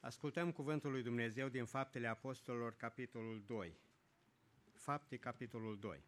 Ascultăm cuvântul lui Dumnezeu din Faptele Apostolilor, capitolul 2. Fapte, capitolul 2.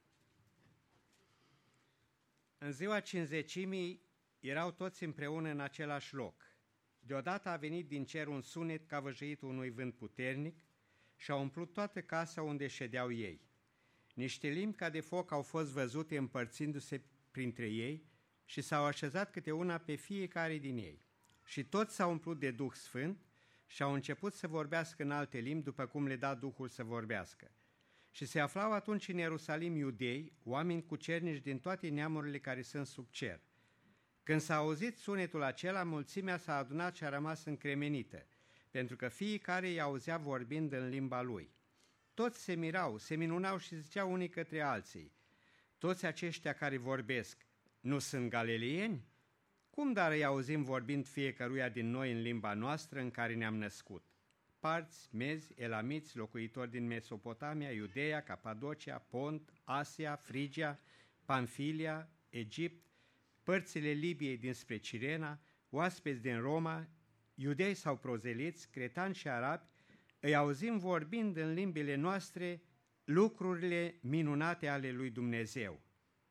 În ziua Cincizecimii erau toți împreună în același loc. Deodată a venit din cer un sunet ca văjăitul unui vânt puternic și a umplut toată casa unde ședeau ei. Niște limbi ca de foc au fost văzute împărțindu-se printre ei și s-au așezat câte una pe fiecare din ei. Și toți s-au umplut de Duh Sfânt și au început să vorbească în alte limbi, după cum le da Duhul să vorbească. Și se aflau atunci în Ierusalim iudei, oameni cucernici din toate neamurile care sunt sub cer. Când s-a auzit sunetul acela, mulțimea s-a adunat și a rămas încremenită, pentru că fiecare îi auzea vorbind în limba lui. Toți se mirau, se minunau și ziceau unii către alții: toți aceștia care vorbesc nu sunt galileieni? Cum dar îi auzim vorbind fiecăruia din noi în limba noastră în care ne-am născut? Parți, mezi, elamiți, locuitori din Mesopotamia, Iudeea, Capadocia, Pont, Asia, Frigia, Pamfilia, Egipt, părțile Libiei dinspre Cirena, oaspeți din Roma, iudei sau prozeliți, cretani și arabi, îi auzim vorbind în limbile noastre lucrurile minunate ale lui Dumnezeu.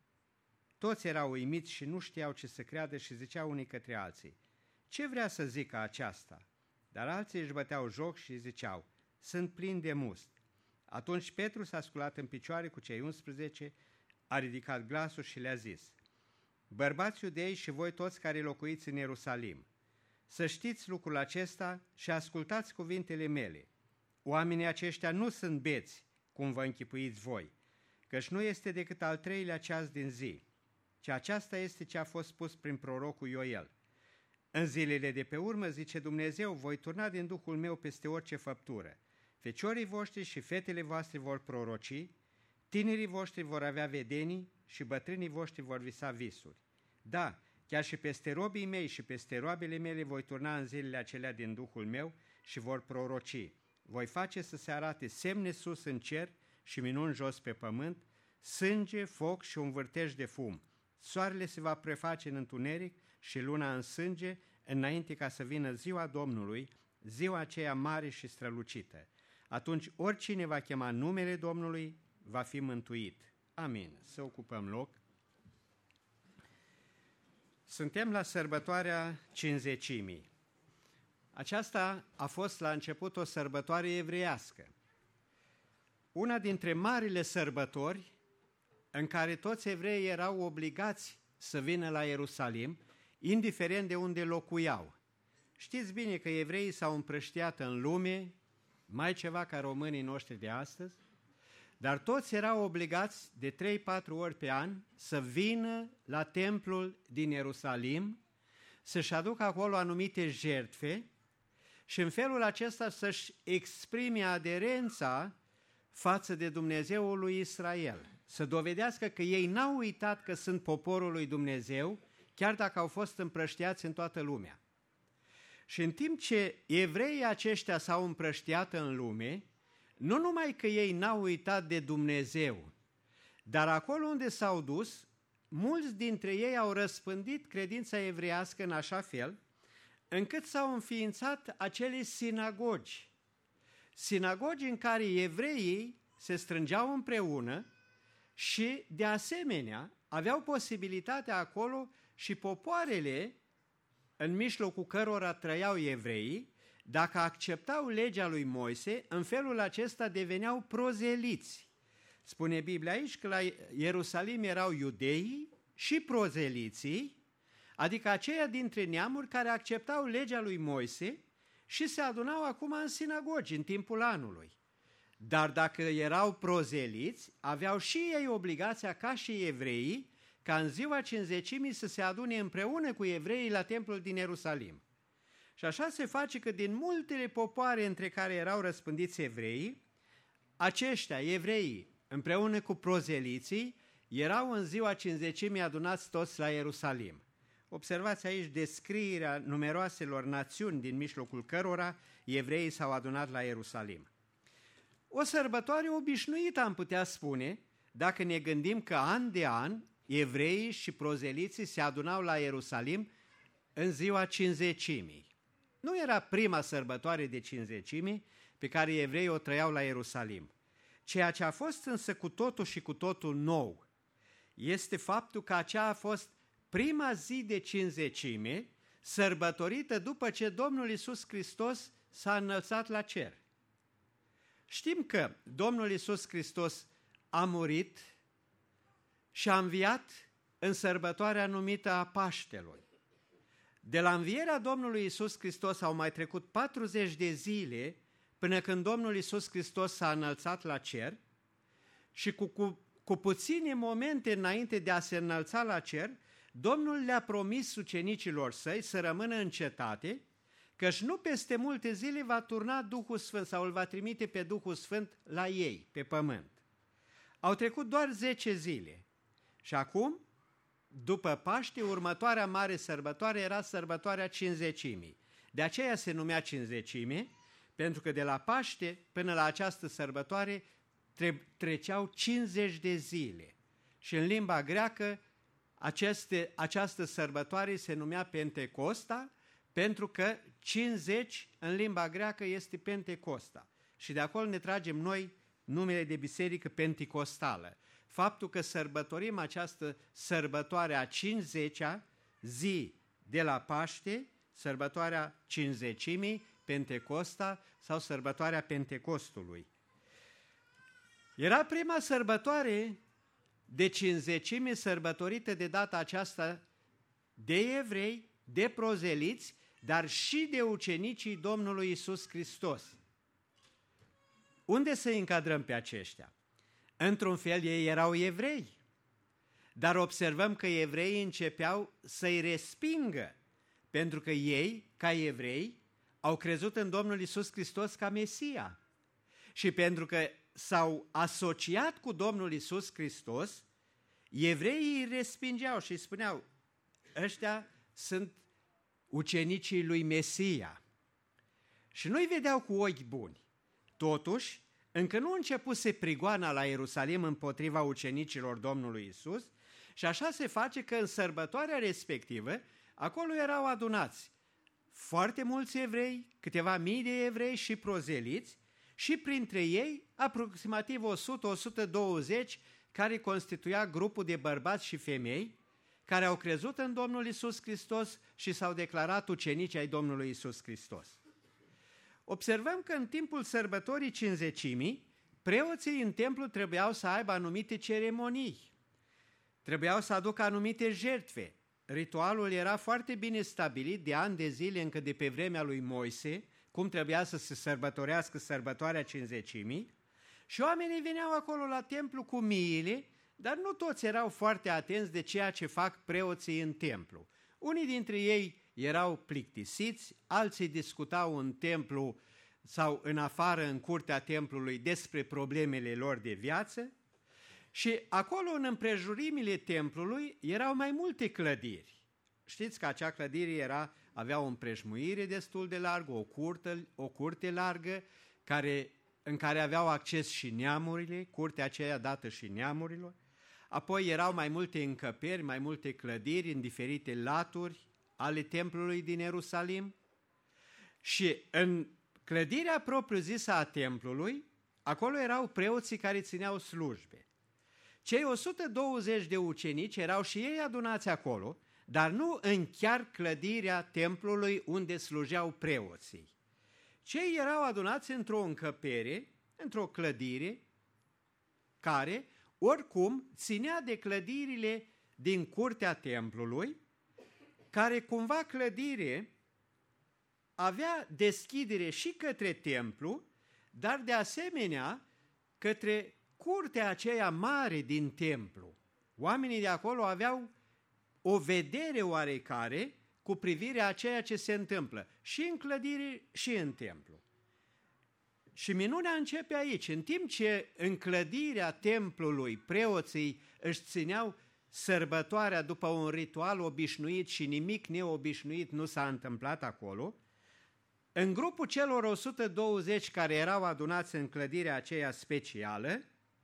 Toți erau uimiți și nu știau ce să creadă și ziceau unii către alții: ce vrea să zică aceasta? Dar alții își băteau joc și ziceau: sunt plini de must. Atunci Petru s-a sculat în picioare cu cei 11, a ridicat glasul și le-a zis: bărbați iudei și voi toți care locuiți în Ierusalim, să știți lucrul acesta și ascultați cuvintele mele. Oamenii aceștia nu sunt beți, cum vă închipuiți voi, căci nu este decât al treilea ceas din zi, ci aceasta este ce a fost spus prin prorocul Ioel. În zilele de pe urmă, zice Dumnezeu, voi turna din Duhul meu peste orice făptură. Feciorii voștri și fetele voastre vor proroci, tinerii voștri vor avea vedenii și bătrânii voștri vor visa visuri. Da, chiar și peste robii mei și peste roabele mele voi turna în zilele acelea din Duhul meu și vor proroci. Voi face să se arate semne sus în cer și minuni jos pe pământ, sânge, foc și un vârtej de fum. Soarele se va preface în întuneric și luna în sânge, înainte ca să vină ziua Domnului, ziua aceea mare și strălucită. Atunci oricine va chema numele Domnului va fi mântuit. Amin. Să ocupăm loc. Suntem la sărbătoarea Cincizecimii. Aceasta a fost la început o sărbătoare evreiască. Una dintre marile sărbători în care toți evreii erau obligați să vină la Ierusalim, indiferent de unde locuiau. Știți bine că evreii s-au împrăștiat în lume, mai ceva ca românii noștri de astăzi, dar toți erau obligați de 3-4 ori pe an să vină la templul din Ierusalim, să-și aducă acolo anumite jertfe și în felul acesta să-și exprime aderența față de Dumnezeul lui Israel, să dovedească că ei n-au uitat că sunt poporul lui Dumnezeu, chiar dacă au fost împrăștiați în toată lumea. Și în timp ce evreii aceștia s-au împrăștiat în lume, nu numai că ei n-au uitat de Dumnezeu, dar acolo unde s-au dus, mulți dintre ei au răspândit credința evreiască în așa fel, încât s-au înființat acele sinagogi. Sinagogi în care evreii se strângeau împreună și, de asemenea, aveau posibilitatea acolo și popoarele, în mijlocul cărora trăiau evreii, dacă acceptau legea lui Moise, în felul acesta deveneau prozeliți. Spune Biblia aici că la Ierusalim erau iudeii și prozeliții, adică aceia dintre neamuri care acceptau legea lui Moise și se adunau acum în sinagogi în timpul anului. Dar dacă erau prozeliți, aveau și ei obligația, ca și evreii, ca în ziua Cincizecimii să se adune împreună cu evreii la templul din Ierusalim. Și așa se face că din multele popoare între care erau răspândiți evreii, aceștia, evreii, împreună cu prozeliții, erau în ziua Cincizecimii adunați toți la Ierusalim. Observați aici descrierea numeroaselor națiuni din mijlocul cărora evreii s-au adunat la Ierusalim. O sărbătoare obișnuită, am putea spune, dacă ne gândim că an de an evreii și prozeliții se adunau la Ierusalim în ziua Cincizecimii. Nu era prima sărbătoare de Cincizecime pe care evreii o trăiau la Ierusalim. Ceea ce a fost însă cu totul și cu totul nou este faptul că aceea a fost prima zi de Cincizecime sărbătorită după ce Domnul Iisus Hristos s-a înălțat la cer. Știm că Domnul Iisus Hristos a murit și a înviat în sărbătoarea numită a Paștelui. De la învierea Domnului Iisus Hristos au mai trecut 40 de zile până când Domnul Iisus Hristos s-a înălțat la cer și cu puține momente înainte de a se înălța la cer, Domnul le-a promis ucenicilor săi să rămână în cetate, căci nu peste multe zile va turna Duhul Sfânt sau îl va trimite pe Duhul Sfânt la ei, pe pământ. Au trecut doar 10 zile și acum, după Paște, următoarea mare sărbătoare era sărbătoarea Cincizecimii. De aceea se numea Cincizecime, pentru că de la Paște până la această sărbătoare treceau 50 de zile. Și în limba greacă această sărbătoare se numea Pentecosta, pentru că 50 în limba greacă este Pentecosta. Și de acolo ne tragem noi numele de biserică penticostală. Faptul că sărbătorim această sărbătoare a 50-a zi de la Paște, sărbătoarea Cincizecimii, Pentecosta sau sărbătoarea Pentecostului. Era prima sărbătoare de Cincizecime sărbătorită de data aceasta de evrei, de prozeliți, dar și de ucenicii Domnului Iisus Hristos. Unde să încadrăm pe aceștia? Într-un fel ei erau evrei, dar observăm că evreii începeau să-i respingă, pentru că ei, ca evrei, au crezut în Domnul Iisus Hristos ca Mesia. Și pentru că s-au asociat cu Domnul Iisus Hristos, evreii îi respingeau și spuneau, ăștia sunt ucenicii lui Mesia. Și nu-i vedeau cu ochi buni. Totuși, încă nu începuse prigoana la Ierusalim împotriva ucenicilor Domnului Iisus și așa se face că în sărbătoarea respectivă, acolo erau adunați foarte mulți evrei, câteva mii de evrei și prozeliți și printre ei aproximativ 100-120 care constituia grupul de bărbați și femei care au crezut în Domnul Iisus Hristos și s-au declarat ucenici ai Domnului Iisus Hristos. Observăm că în timpul sărbătorii Cincizecimii, preoții în templu trebuiau să aibă anumite ceremonii, trebuiau să aducă anumite jertfe. Ritualul era foarte bine stabilit de ani de zile încă de pe vremea lui Moise, cum trebuia să se sărbătorească sărbătoarea Cincizecimii, și oamenii veneau acolo la templu cu miile, dar nu toți erau foarte atenți de ceea ce fac preoții în templu. Unii dintre ei erau plictisiți, alții discutau în templu sau în afară, în curtea templului, despre problemele lor de viață și acolo, în împrejurimile templului, erau mai multe clădiri. Știți că acea clădire avea o împrejmuire destul de largă, o curte largă, în care aveau acces și neamurile, curtea aceea dată și neamurilor. Apoi erau mai multe încăperi, mai multe clădiri în diferite laturi ale templului din Ierusalim. Și în clădirea propriu-zisă a templului, acolo erau preoții care țineau slujbe. Cei 120 de ucenici erau și ei adunați acolo, dar nu în chiar clădirea templului unde slujeau preoții. Cei erau adunați într-o încăpere, într-o clădire, care oricum ținea de clădirile din curtea templului, care cumva clădire avea deschidere și către templu, dar de asemenea către curtea aceea mare din templu. Oamenii de acolo aveau o vedere oarecare cu privire a ceea ce se întâmplă și în clădire și în templu. Și minunea începe aici, în timp ce în clădirea templului preoții își țineau sărbătoarea după un ritual obișnuit și nimic neobișnuit nu s-a întâmplat acolo, în grupul celor 120 care erau adunați în clădirea aceea specială,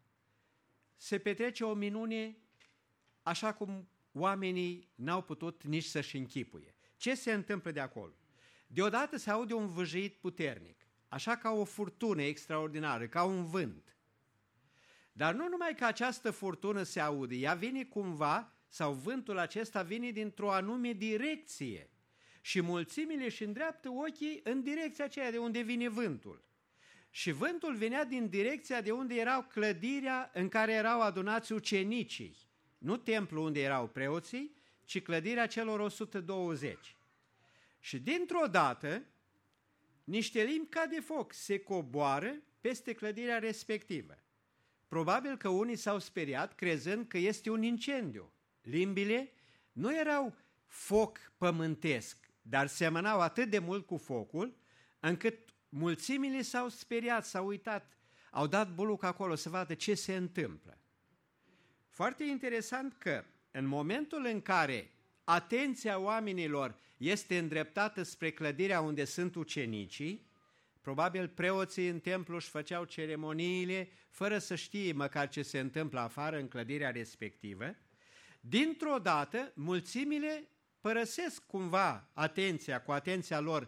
se petrece o minune așa cum oamenii n-au putut nici să-și închipuie. Ce se întâmplă de acolo? deodată se aude un vâjit puternic, așa ca o furtună extraordinară, ca un vânt. Dar nu numai că această furtună se aude, ea vine cumva, sau vântul acesta vine dintr-o anume direcție. Și mulțimile își îndreaptă ochii în direcția aceea de unde vine vântul. Și vântul venea din direcția de unde erau clădirea în care erau adunați ucenicii. Nu templul unde erau preoții, ci clădirea celor 120. Și dintr-o dată, niște limbi ca de foc se coboară peste clădirea respectivă. Probabil că unii s-au speriat crezând că este un incendiu. Limbile nu erau foc pământesc, dar semănau atât de mult cu focul, încât mulțimile s-au speriat, s-au uitat, au dat buluc acolo să vadă ce se întâmplă. Foarte interesant că în momentul în care atenția oamenilor este îndreptată spre clădirea unde sunt ucenicii, probabil preoții în templu își făceau ceremoniile fără să știe măcar ce se întâmplă afară în clădirea respectivă, dintr-o dată mulțimile părăsesc cumva atenția, cu atenția lor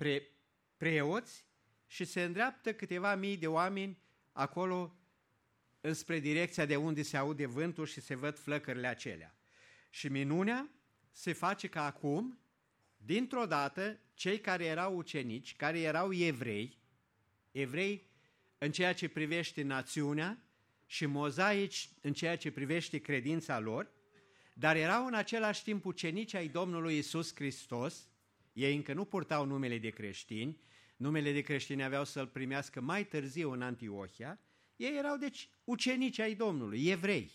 preoți și se îndreaptă câteva mii de oameni acolo înspre direcția de unde se aude vântul și se văd flăcările acelea. Și minunea se face că acum, dintr-o dată, cei care erau ucenici, care erau evrei în ceea ce privește națiunea și mozaici în ceea ce privește credința lor, dar erau în același timp ucenici ai Domnului Iisus Hristos, ei încă nu purtau numele de creștini, numele de creștini aveau să-l primească mai târziu în Antiohia, ei erau deci ucenici ai Domnului, evrei.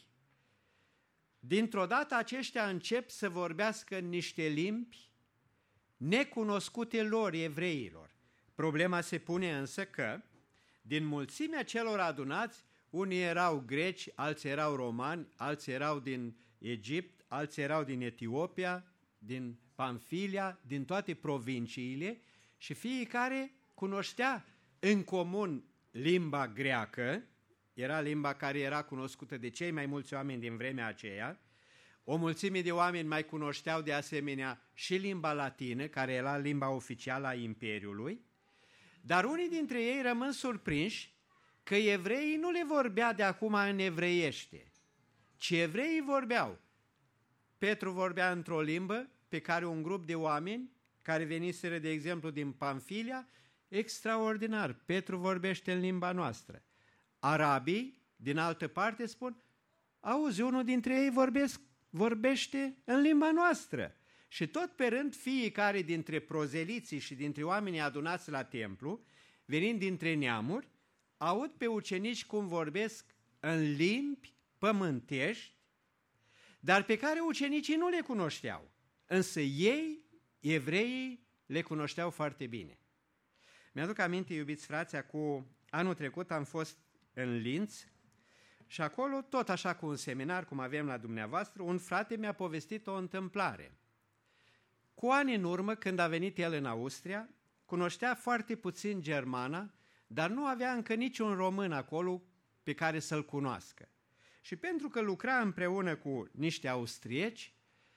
Dintr-o dată aceștia încep să vorbească în niște limbi necunoscute lor, evreilor. Problema se pune însă că, din mulțimea celor adunați, unii erau greci, alții erau romani, alții erau din Egipt, alții erau din Etiopia, din Pamfilia, din toate provinciile și fiecare cunoștea în comun limba greacă, era limba care era cunoscută de cei mai mulți oameni din vremea aceea, o mulțime de oameni mai cunoșteau de asemenea și limba latină, care era limba oficială a Imperiului, dar unii dintre ei rămân surprinși că evreii nu le vorbea de acum în evreiește, ci evreii vorbeau. Petru vorbea într-o limbă pe care un grup de oameni care veniseră, de exemplu, din Pamfilia, extraordinar, Petru vorbește în limba noastră. Arabii, din altă parte, spun, auzi, unul dintre ei vorbește în limba noastră. Și tot pe rând, fiecare dintre prozeliții și dintre oamenii adunați la templu, venind dintre neamuri, aud pe ucenici cum vorbesc în limbi pământești, dar pe care ucenicii nu le cunoșteau. Însă ei, evreii, le cunoșteau foarte bine. Mi-aduc aminte, iubiți frați, anul trecut am fost în Linz și acolo, tot așa cu un seminar, cum avem la dumneavoastră, un frate mi-a povestit o întâmplare. Cu ani în urmă, când a venit el în Austria, cunoștea foarte puțin germana, dar nu avea încă niciun român acolo pe care să-l cunoască. Și pentru că lucra împreună cu niște austrieci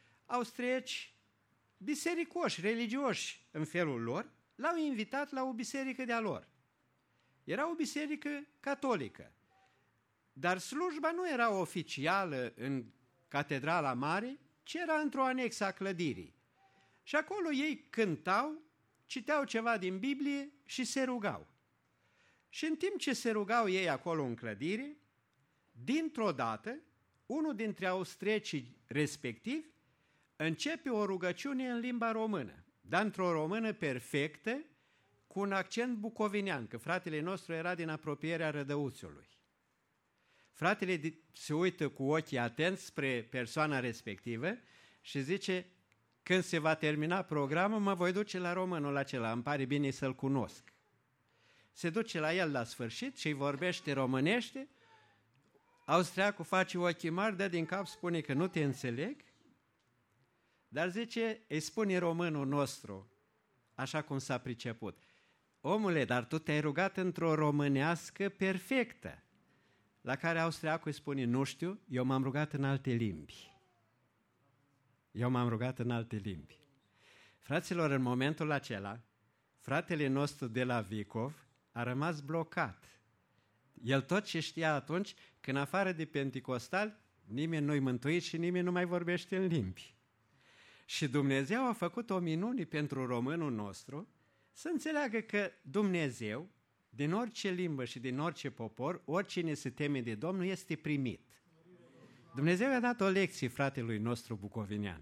bisericoși, religioși în felul lor, l-au invitat la o biserică de-a lor. Era o biserică catolică, dar slujba nu era oficială în catedrala mare, ci era într-o anexă a clădirii. Și acolo ei cântau, citeau ceva din Biblie și se rugau. Și în timp ce se rugau ei acolo în clădire, dintr-o dată, unul dintre austriecii respectivi începe o rugăciune în limba română, dar într-o română perfectă, cu un accent bucovinean, că fratele nostru era din apropierea Rădăuțului. Fratele se uită cu ochii atenți spre persoana respectivă și zice, când se va termina programul, mă voi duce la românul acela, îmi pare bine să-l cunosc. Se duce la el la sfârșit și îi vorbește românește, austriacul face ochii mari, dă din cap, spune că nu te înțeleg, dar zice, îi spune românul nostru, așa cum s-a priceput, omule, dar tu te-ai rugat într-o românească perfectă, la care austriacul îi spune, nu știu, eu m-am rugat în alte limbi. Fraților, în momentul acela, fratele nostru de la Vicov a rămas blocat. El tot ce știa atunci, că în afară de penticostali, nimeni nu-i mântuit și nimeni nu mai vorbește în limbi. Și Dumnezeu a făcut o minune pentru românul nostru să înțeleagă că Dumnezeu, din orice limbă și din orice popor, oricine se teme de Domnul este primit. Dumnezeu i-a dat o lecție fratelui nostru bucovinean.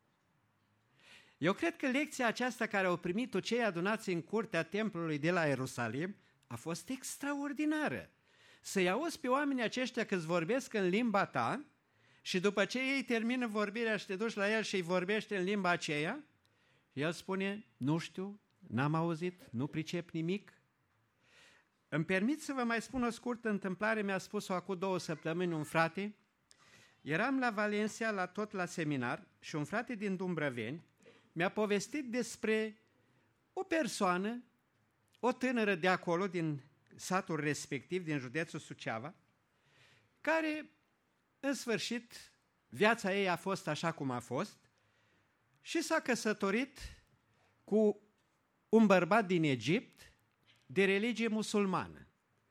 Eu cred că lecția aceasta care au primit-o cei adunați în curtea templului de la Ierusalim a fost extraordinară. Să-i auzi pe oamenii aceștia că îți vorbesc în limba ta și după ce ei termină vorbirea și te duci la el și îi vorbește în limba aceea, el spune, nu știu, n-am auzit, nu pricep nimic. Îmi permit să vă mai spun o scurtă întâmplare, mi-a spus-o acum 2 săptămâni un frate. Eram la Valencia, tot la seminar, și un frate din Dumbrăveni mi-a povestit despre o persoană, o tânără de acolo, din satul respectiv, din județul Suceava, care, în sfârșit, viața ei a fost așa cum a fost și s-a căsătorit cu un bărbat din Egipt de religie musulmană.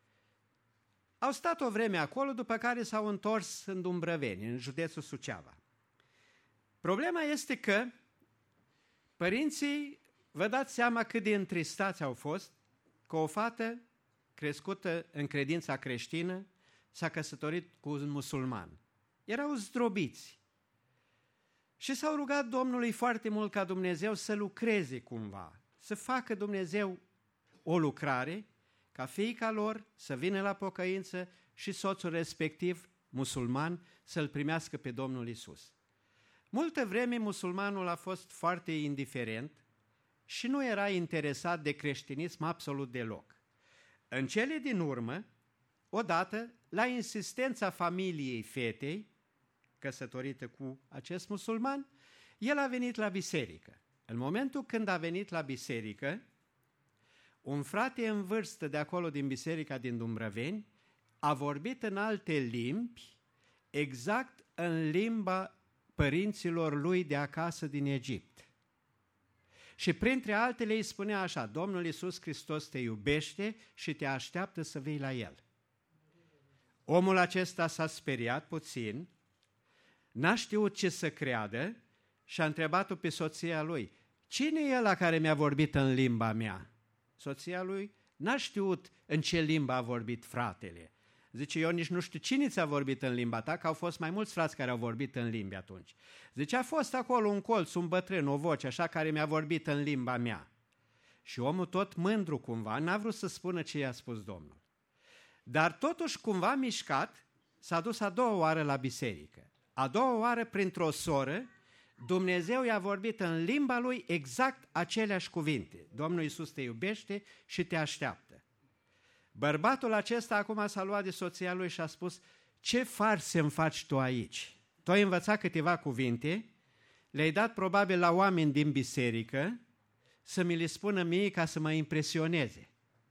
Au stat o vreme acolo, după care s-au întors în Dumbrăveni, în județul Suceava. Problema este că părinții, vă dați seama cât de întristați au fost că o fată crescută în credința creștină s-a căsătorit cu un musulman. Erau zdrobiți și s-au rugat Domnului foarte mult ca Dumnezeu să lucreze cumva, să facă Dumnezeu o lucrare, ca fiica lor să vină la pocăință și soțul respectiv, musulman, să-L primească pe Domnul Iisus. Multă vreme musulmanul a fost foarte indiferent și nu era interesat de creștinism absolut deloc. În cele din urmă, odată, la insistența familiei fetei, căsătorită cu acest musulman, el a venit la biserică. În momentul când a venit la biserică, un frate în vârstă de acolo din biserica din Dumbrăveni a vorbit în alte limbi, exact în limba părinților lui de acasă din Egipt. Și printre altele îi spunea așa, Domnul Iisus Hristos te iubește și te așteaptă să vii la El. Omul acesta s-a speriat puțin, n-a știut ce să creadă și a întrebat-o pe soția lui, cine e ăla care mi-a vorbit în limba mea? Soția lui n-a știut în ce limbă a vorbit fratele. Zice, eu nici nu știu cine ți-a vorbit în limba ta, că au fost mai mulți frați care au vorbit în limbi atunci. Zice, a fost acolo un colț, un bătrân, o voce, așa, care mi-a vorbit în limba mea. Și omul tot mândru cumva, n-a vrut să spună ce i-a spus Domnul. Dar totuși cumva mișcat, s-a dus a doua oară la biserică. A doua oară, printr-o soră, Dumnezeu i-a vorbit în limba lui exact aceleași cuvinte. Domnul Iisus te iubește și te așteaptă. Bărbatul acesta acum s-a luat de soția lui și a spus, ce farse îmi faci tu aici? Tu ai învățat câteva cuvinte, le-ai dat probabil la oameni din biserică să mi le spună mie ca să mă impresioneze.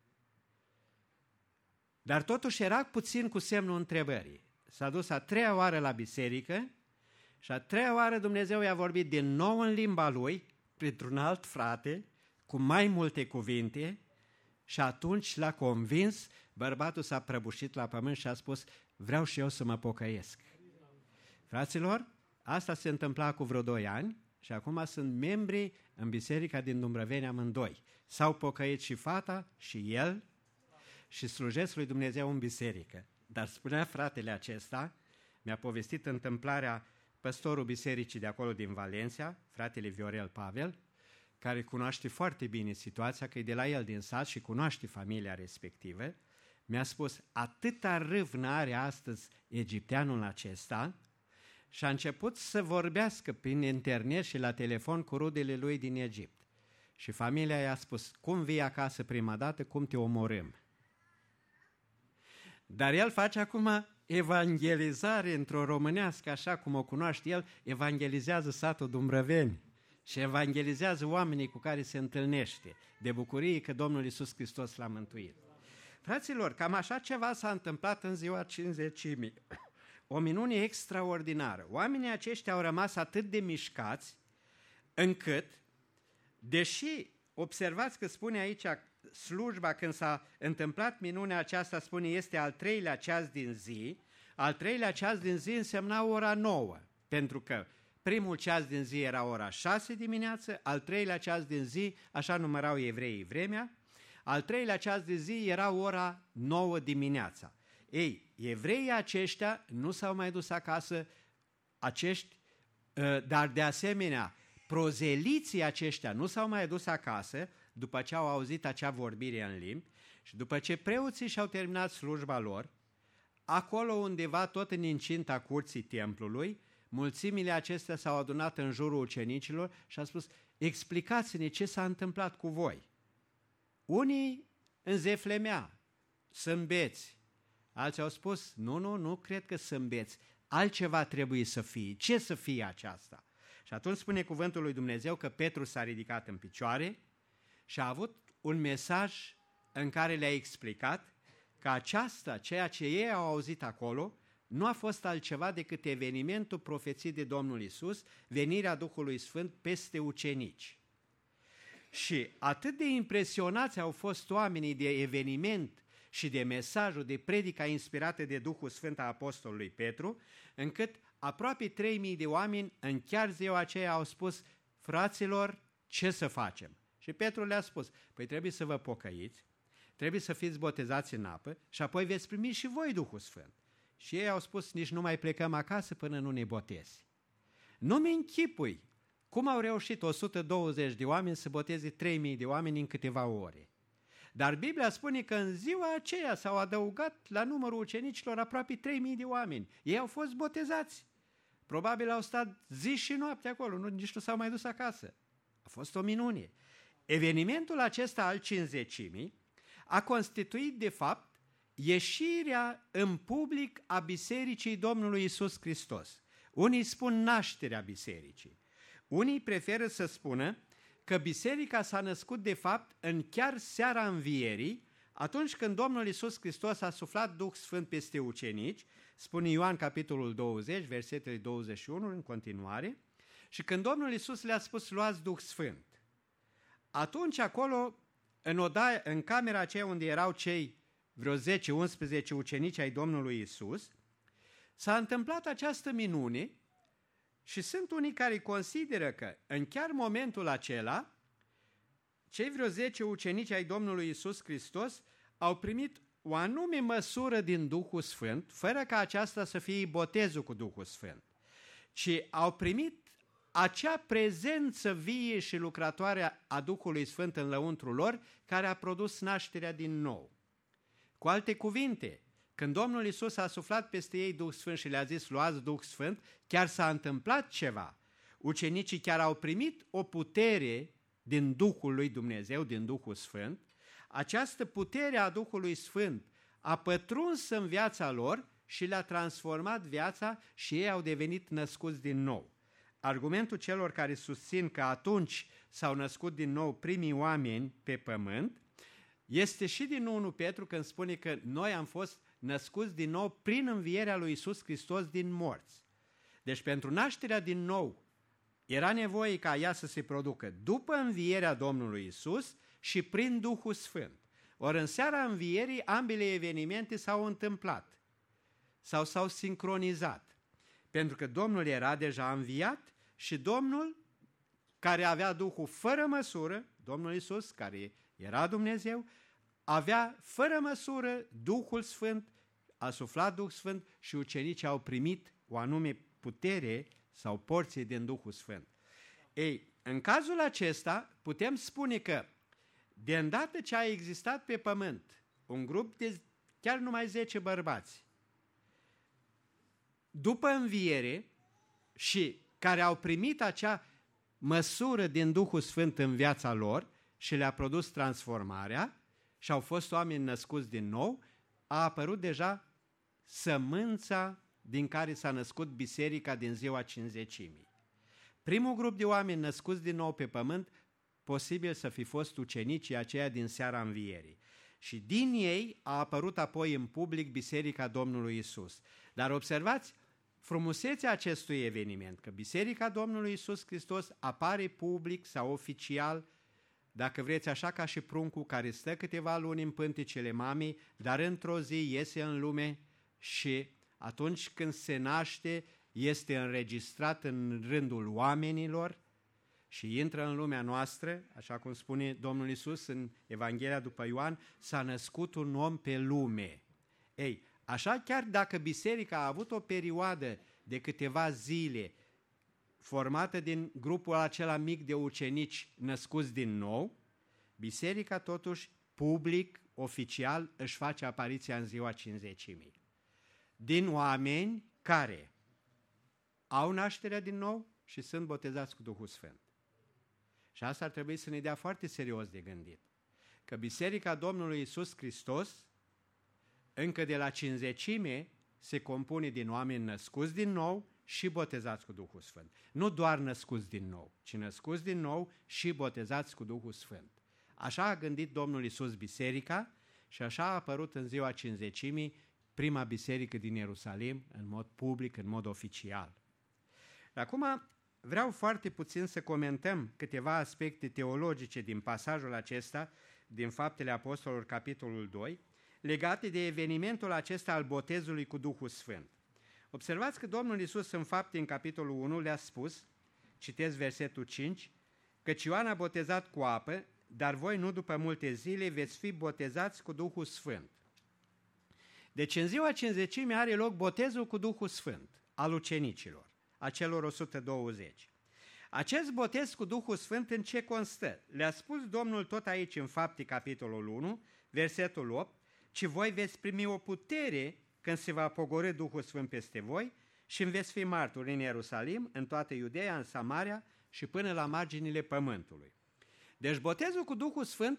Dar totuși era puțin cu semnul întrebării. S-a dus a treia oară la biserică și a treia oară Dumnezeu i-a vorbit din nou în limba lui, printr-un alt frate, cu mai multe cuvinte, și atunci l-a convins, bărbatul s-a prăbușit la pământ și a spus, vreau și eu să mă pocăiesc. Fraților, asta se întâmpla cu vreo 2 ani și acum sunt membri în biserica din Dumbrăveni amândoi. S-au pocăit și fata și el și slujesc lui Dumnezeu în biserică. Dar spunea fratele acesta, mi-a povestit întâmplarea păstorul bisericii de acolo din Valencia, fratele Viorel Pavel, care cunoaște foarte bine situația, că e de la el din sat și cunoaște familia respectivă, mi-a spus, atâta râvnă are astăzi egipteanul acesta și a început să vorbească prin internet și la telefon cu rudele lui din Egipt. Și familia i-a spus, cum vii acasă prima dată, cum te omorâm. Dar el face acum evangelizare într-o românească, așa cum o cunoaște el, evangelizează satul Dumbrăveni și evangelizează oamenii cu care se întâlnește, de bucurie că Domnul Iisus Hristos l-a mântuit. Fraților, cam așa ceva s-a întâmplat în ziua Cincizecimii. O minune extraordinară. Oamenii aceștia au rămas atât de mișcați, încât, deși observați că spune aici slujba, când s-a întâmplat minunea aceasta, spune este al 3-lea ceas din zi. Al 3-lea ceas din zi însemna ora 9, pentru că primul ceas din zi era ora 6 dimineață, al 3-lea ceas din zi, așa numărau evreii vremea, al 3-lea ceas din zi era ora 9 dimineața. Ei, evreii aceștia nu s-au mai dus acasă, dar de asemenea, prozeliții aceștia nu s-au mai dus acasă după ce au auzit acea vorbire în limbi și după ce preoții și-au terminat slujba lor, acolo undeva, tot în incinta curții templului, mulțimile acestea s-au adunat în jurul ucenicilor și au spus, explicați-ne ce s-a întâmplat cu voi. Unii înzeflemea, sâmbeți. Alții au spus, nu cred că sâmbeți, altceva trebuie să fie. Ce să fie aceasta? Și atunci spune cuvântul lui Dumnezeu că Petru s-a ridicat în picioare și a avut un mesaj în care le-a explicat că aceasta, ceea ce ei au auzit acolo, nu a fost altceva decât evenimentul profețit de Domnul Iisus, venirea Duhului Sfânt peste ucenici. Și atât de impresionați au fost oamenii de eveniment și de mesajul, de predica inspirată de Duhul Sfânt a apostolului Petru, încât aproape 3.000 de oameni în chiar ziua aceea au spus, fraților, ce să facem? Și Petru le-a spus, păi trebuie să vă pocăiți, trebuie să fiți botezați în apă și apoi veți primi și voi Duhul Sfânt. Și ei au spus, nici nu mai plecăm acasă până nu ne botezi. Nu-mi închipui cum au reușit 120 de oameni să boteze 3.000 de oameni în câteva ore. Dar Biblia spune că în ziua aceea s-au adăugat la numărul ucenicilor aproape 3.000 de oameni. Ei au fost botezați. Probabil au stat zi și noapte acolo, nici nu s-au mai dus acasă. A fost o minune. Evenimentul acesta al Cincizecimii a constituit, de fapt, ieșirea în public a Bisericii Domnului Iisus Hristos. Unii spun nașterea bisericii. Unii preferă să spună că biserica s-a născut, de fapt, în chiar seara învierii, atunci când Domnul Iisus Hristos a suflat Duh Sfânt peste ucenici, spune Ioan capitolul 20, versetele 21 în continuare, și când Domnul Iisus le-a spus, luați Duh Sfânt. Atunci acolo, în camera aceea unde erau cei vreo 10-11 ucenici ai Domnului Iisus, s-a întâmplat această minune și sunt unii care consideră că în chiar momentul acela, cei vreo 10 ucenici ai Domnului Iisus Hristos au primit o anume măsură din Duhul Sfânt, fără ca aceasta să fie botezul cu Duhul Sfânt, ci au primit acea prezență vie și lucratoare a Duhului Sfânt în lăuntrul lor, care a produs nașterea din nou. Cu alte cuvinte, când Domnul Iisus a suflat peste ei Duh Sfânt și le-a zis, luați Duh Sfânt, chiar s-a întâmplat ceva. Ucenicii chiar au primit o putere din Duhul lui Dumnezeu, din Duhul Sfânt. Această putere a Duhului Sfânt a pătruns în viața lor și le-a transformat viața și ei au devenit născuți din nou. Argumentul celor care susțin că atunci s-au născut din nou primii oameni pe pământ este și din 1 Petru când spune că noi am fost născuți din nou prin învierea lui Iisus Hristos din morți. Deci pentru nașterea din nou era nevoie ca ea să se producă după învierea Domnului Iisus și prin Duhul Sfânt. Ori în seara învierii ambele evenimente s-au întâmplat sau s-au sincronizat. Pentru că Domnul era deja înviat și Domnul care avea Duhul fără măsură, Domnul Iisus care era Dumnezeu, avea fără măsură Duhul Sfânt, a suflat Duh Sfânt și ucenicii au primit o anume putere sau porție din Duhul Sfânt. Ei, în cazul acesta putem spune că de îndată ce a existat pe pământ un grup de chiar numai 10 bărbați, după înviere și care au primit acea măsură din Duhul Sfânt în viața lor și le-a produs transformarea și au fost oameni născuți din nou, a apărut deja sămânța din care s-a născut biserica din ziua Cincizecimii. Primul grup de oameni născuți din nou pe pământ, posibil să fi fost ucenicii aceia din seara învierii. Și din ei a apărut apoi în public biserica Domnului Iisus. Dar observați frumusețea acestui eveniment, că biserica Domnului Iisus Hristos apare public sau oficial dacă vreți, așa ca și pruncul care stă câteva luni în pântecele mamei, dar într-o zi iese în lume și atunci când se naște, este înregistrat în rândul oamenilor și intră în lumea noastră, așa cum spune Domnul Iisus în Evanghelia după Ioan, s-a născut un om pe lume. Ei, așa chiar dacă biserica a avut o perioadă de câteva zile formată din grupul acela mic de ucenici născuți din nou, biserica totuși, public, oficial, își face apariția în ziua Cincizecimii. Din oameni care au nașterea din nou și sunt botezați cu Duhul Sfânt. Și asta ar trebui să ne dea foarte serios de gândit. Că Biserica Domnului Iisus Hristos, încă de la Cincizecime, se compune din oameni născuți din nou și botezați cu Duhul Sfânt. Nu doar născuți din nou, ci născuți din nou și botezați cu Duhul Sfânt. Așa a gândit Domnul Iisus biserica și așa a apărut în ziua Cincizecimii prima biserică din Ierusalim, în mod public, în mod oficial. Acum vreau foarte puțin să comentăm câteva aspecte teologice din pasajul acesta, din Faptele Apostolilor, capitolul 2, legate de evenimentul acesta al botezului cu Duhul Sfânt. Observați că Domnul Iisus în Fapte, în capitolul 1, le-a spus, citesc versetul 5, căci Ioan a botezat cu apă, dar voi nu după multe zile veți fi botezați cu Duhul Sfânt. Deci în ziua Cincizecimii are loc botezul cu Duhul Sfânt al ucenicilor, a celor 120. Acest botez cu Duhul Sfânt în ce constă? Le-a spus Domnul tot aici în Fapte, capitolul 1, versetul 8, ci voi veți primi o putere când se va pogorî Duhul Sfânt peste voi și îmi veți fi martori în Ierusalim, în toată Iudeea, în Samaria și până la marginile pământului. Deci botezul cu Duhul Sfânt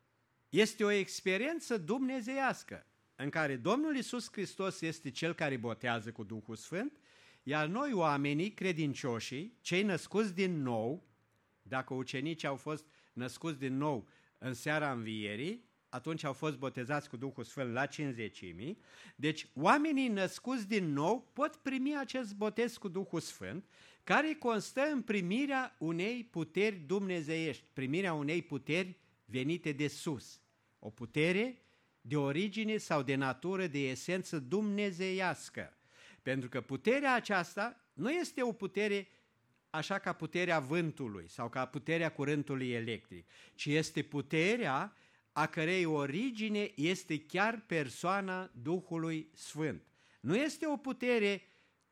este o experiență dumnezeiască în care Domnul Iisus Hristos este Cel care botează cu Duhul Sfânt, iar noi oamenii credincioșii, cei născuți din nou, dacă ucenicii au fost născuți din nou în seara învierii, atunci au fost botezați cu Duhul Sfânt la Cincizecimii, deci oamenii născuți din nou pot primi acest botez cu Duhul Sfânt, care constă în primirea unei puteri dumnezeiești, primirea unei puteri venite de sus, o putere de origine sau de natură, de esență dumnezeiască. Pentru că puterea aceasta nu este o putere așa ca puterea vântului sau ca puterea curentului electric, ci este puterea a cărei origine este chiar persoana Duhului Sfânt. Nu este o putere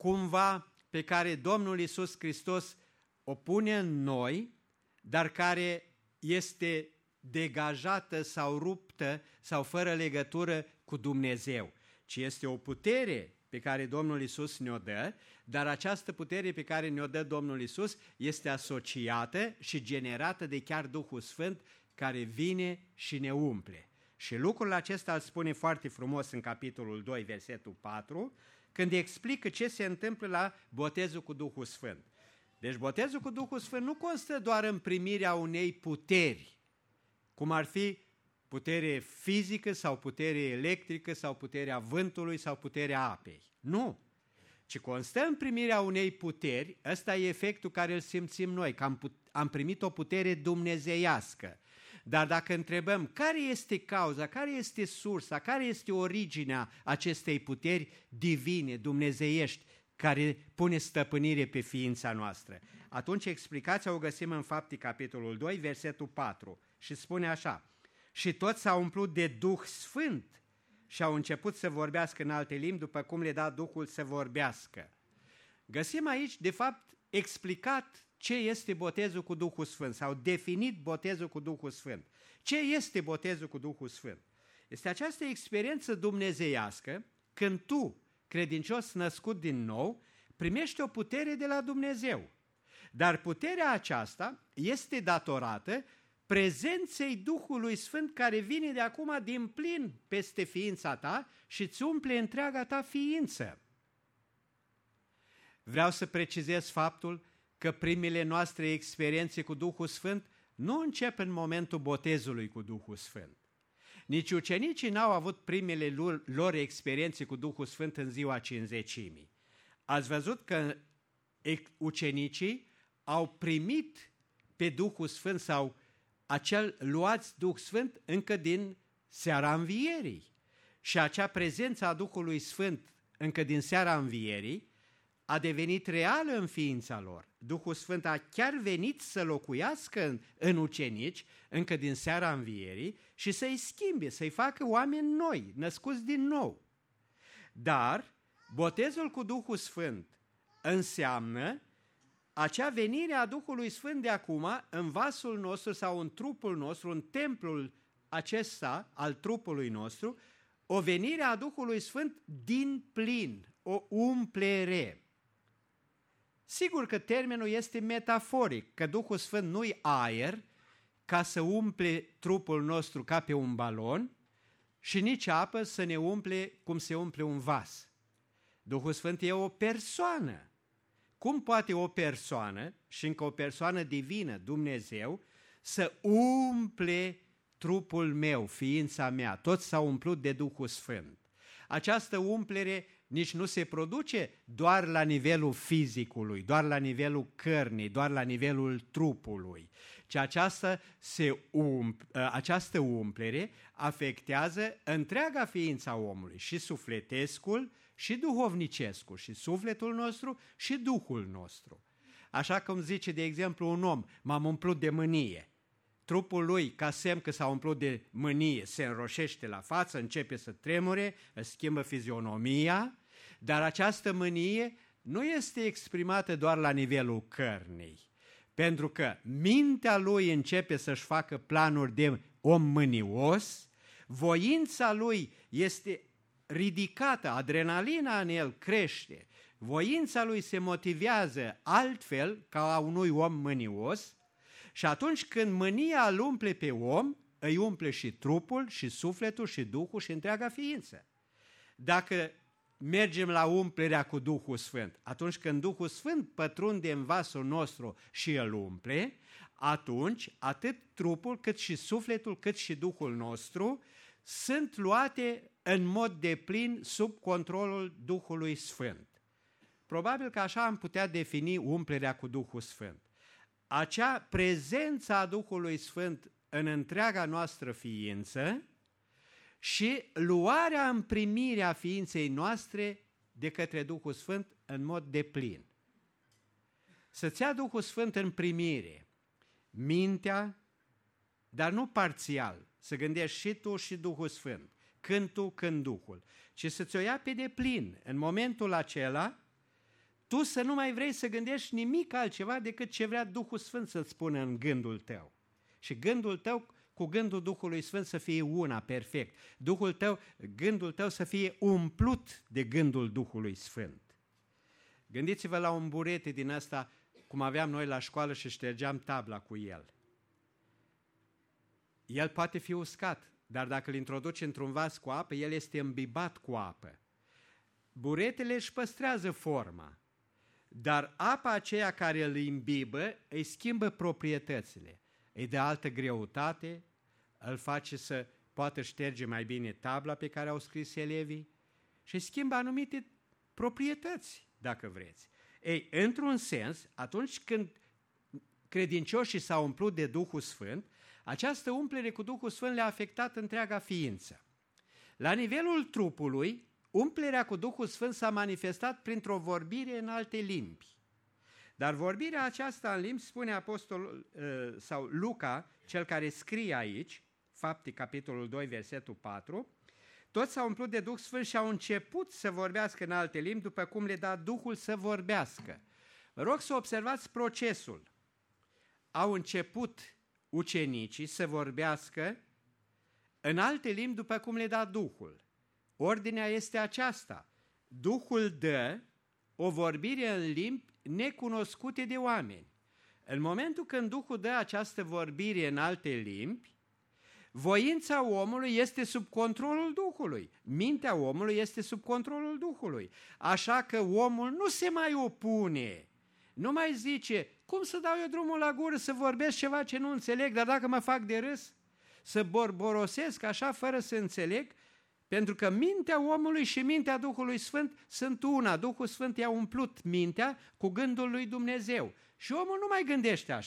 cumva pe care Domnul Iisus Hristos o pune în noi, dar care este degajată sau ruptă sau fără legătură cu Dumnezeu, ci este o putere pe care Domnul Iisus ne-o dă, dar această putere pe care ne-o dă Domnul Iisus este asociată și generată de chiar Duhul Sfânt care vine și ne umple. Și lucrul acesta îl spune foarte frumos în capitolul 2, versetul 4, când explică ce se întâmplă la botezul cu Duhul Sfânt. Deci botezul cu Duhul Sfânt nu constă doar în primirea unei puteri, cum ar fi putere fizică sau putere electrică sau puterea vântului sau puterea apei. Nu, ci constă în primirea unei puteri, ăsta e efectul care îl simțim noi, că am primit o putere dumnezeiască. Dar dacă întrebăm care este cauza, care este sursa, care este originea acestei puteri divine, dumnezeiești, care pune stăpânire pe ființa noastră, atunci explicația o găsim în Fapte, capitolul 2, versetul 4 și spune așa: și toți s-au umplut de Duh Sfânt și au început să vorbească în alte limbi după cum le da Duhul să vorbească. Găsim aici, de fapt, explicat ce este botezul cu Duhul Sfânt sau definit botezul cu Duhul Sfânt. Ce este botezul cu Duhul Sfânt? Este această experiență dumnezeiască când tu, credincios născut din nou, primești o putere de la Dumnezeu. Dar puterea aceasta este datorată prezenței Duhului Sfânt care vine de acum din plin peste ființa ta și îți umple întreaga ta ființă. Vreau să precizez faptul că primele noastre experiențe cu Duhul Sfânt nu încep în momentul botezului cu Duhul Sfânt. Nici ucenicii n-au avut primele lor experiențe cu Duhul Sfânt în ziua Cincizecimii. Ați văzut că ucenicii au primit pe Duhul Sfânt sau acel luați Duh Sfânt încă din seara învierii. Și acea prezență a Duhului Sfânt încă din seara învierii a devenit reală în ființa lor. Duhul Sfânt a chiar venit să locuiască în ucenici încă din seara învierii și să-i schimbe, să-i facă oameni noi, născuți din nou. Dar botezul cu Duhul Sfânt înseamnă acea venire a Duhului Sfânt de acum în vasul nostru sau în trupul nostru, în templul acesta al trupului nostru, o venire a Duhului Sfânt din plin, o umplere. Sigur că termenul este metaforic, că Duhul Sfânt nu-i aer ca să umple trupul nostru ca pe un balon și nici apă să ne umple cum se umple un vas. Duhul Sfânt e o persoană. Cum poate o persoană, și încă o persoană divină, Dumnezeu, să umple trupul meu, ființa mea? Toți s-au umplut de Duhul Sfânt. Această umplere nici nu se produce doar la nivelul fizicului, doar la nivelul cărnii, doar la nivelul trupului, ci această umplere afectează întreaga ființa omului, și sufletescul, și duhovnicescul, și sufletul nostru, și Duhul nostru. Așa cum zice, de exemplu, un om: m-am umplut de mânie. Trupul lui, ca semn că s-a umplut de mânie, se înroșește la față, începe să tremure, își schimbă fizionomia, dar această mânie nu este exprimată doar la nivelul cărnii, pentru că mintea lui începe să-și facă planuri de om mânios, voința lui este ridicată, adrenalina în el crește, voința lui se motivează altfel ca a unui om mânios. Și atunci când mânia îl umple pe om, îi umple și trupul, și sufletul, și Duhul, și întreaga ființă. Dacă mergem la umplerea cu Duhul Sfânt, atunci când Duhul Sfânt pătrunde în vasul nostru și îl umple, atunci atât trupul, cât și sufletul, cât și Duhul nostru sunt luate în mod deplin sub controlul Duhului Sfânt. Probabil că așa am putea defini umplerea cu Duhul Sfânt. Acea prezență a Duhului Sfânt în întreaga noastră ființă și luarea în primirea ființei noastre de către Duhul Sfânt în mod deplin. Să-ți ia Duhul Sfânt în primire mintea, dar nu parțial, să gândești și tu și Duhul Sfânt, când tu, când Duhul, ci să ți-o ia pe deplin. În momentul acela, tu să nu mai vrei să gândești nimic altceva decât ce vrea Duhul Sfânt să-ți spună în gândul tău. Și gândul tău cu gândul Duhului Sfânt să fie una, perfect. Gândul tău să fie umplut de gândul Duhului Sfânt. Gândiți-vă la un burete din ăsta, cum aveam noi la școală și ștergeam tabla cu el. El poate fi uscat, dar dacă îl introduci într-un vas cu apă, el este îmbibat cu apă. Buretele își păstrează forma, dar apa aceea care îl imbibă îi schimbă proprietățile. Îi dă altă greutate, îl face să poată șterge mai bine tabla pe care au scris elevii și schimbă anumite proprietăți, dacă vreți. Ei, într-un sens, atunci când credincioșii s-au umplut de Duhul Sfânt, această umplere cu Duhul Sfânt le-a afectat întreaga ființă. La nivelul trupului, umplerea cu Duhul Sfânt s-a manifestat printr-o vorbire în alte limbi. Dar vorbirea aceasta în limbi, spune apostolul sau Luca, cel care scrie aici, Fapte, capitolul 2, versetul 4, toți s-au umplut de Duh Sfânt și au început să vorbească în alte limbi, după cum le da Duhul să vorbească. Vă rog să observați procesul. Au început ucenicii să vorbească în alte limbi după cum le da Duhul. Ordinea este aceasta. Duhul dă o vorbire în limbi necunoscute de oameni. În momentul când Duhul dă această vorbire în alte limbi, voința omului este sub controlul Duhului. Mintea omului este sub controlul Duhului. Așa că omul nu se mai opune. Nu mai zice: cum să dau eu drumul la gură să vorbesc ceva ce nu înțeleg, dar dacă mă fac de râs, să borborosesc așa fără să înțeleg, pentru că mintea omului și mintea Duhului Sfânt sunt una. Duhul Sfânt i-a umplut mintea cu gândul lui Dumnezeu. Și omul nu mai gândește așa.